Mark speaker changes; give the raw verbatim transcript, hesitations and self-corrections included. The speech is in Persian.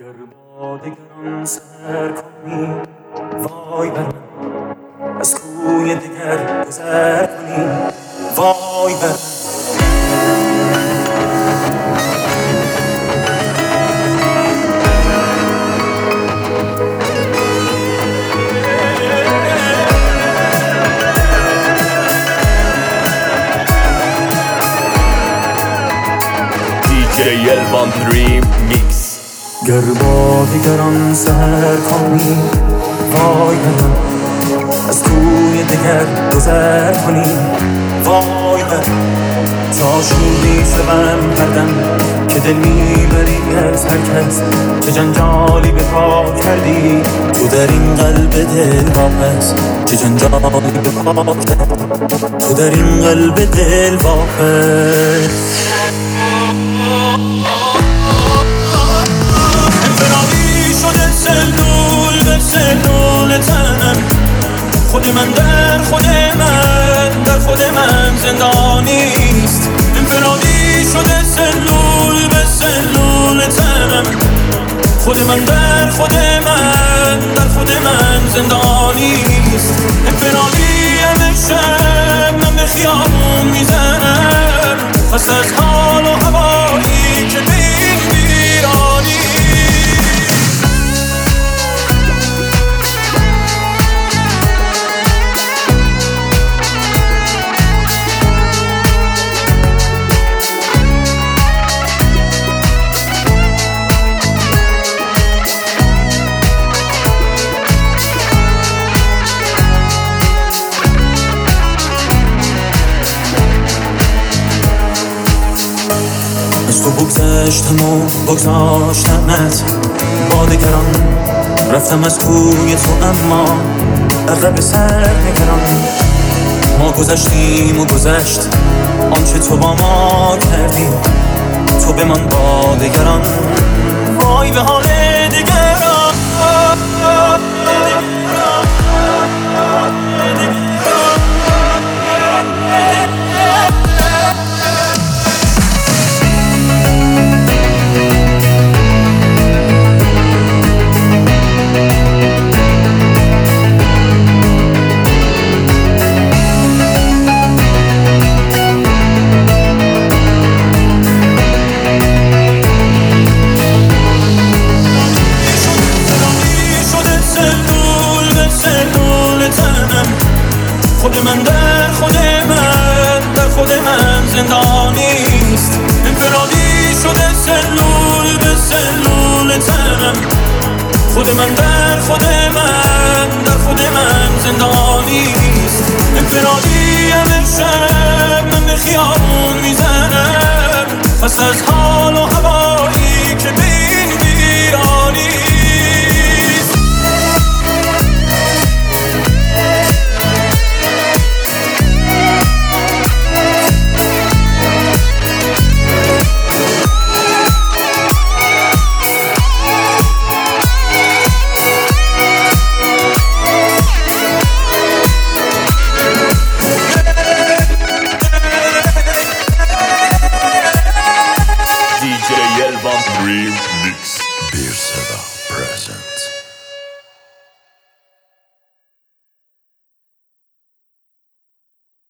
Speaker 1: گر با دگران سر کنی وای بر من، از کوی دگر گذر کنی وای بر
Speaker 2: دی جی الوان دریم میکس.
Speaker 1: گر با دگران سر کنی وای بر من، از کوی دگر گذر کنی وای بر تا شوری شوم هردم که دل میبری از هر کس، چه جنجالی به پا کردی تو در این قلب دل واپس، چه جنجالی به پا کردی تو در این قلب دل واپس. انفرادی شده سلول به سلول تنم، خود من در خود من در خود من زندانیست. انفرادی شده سلول به سلول تنم، خود من در خود من در خود من زندانیست. انفرادی همه شب من به خیابون میزنم، پس از حال و هوایی که به این ویرانی. از تو بگذشتم و بگذاشتمت با دگران، رفتم از کوی تو اما عقب سر نگران. ما گذشتیم و گذشت آنچه تو با ما کردی، تو بمان با دگران وای به حال دگران. خود من در خود من در خود من زندانیست. انفرادی شده سلول به سلول تنم، خود من در خود من در خود من زندانیست. انفرادی همه شب من به خیابون میزنم، پس از حال و هوایی که به این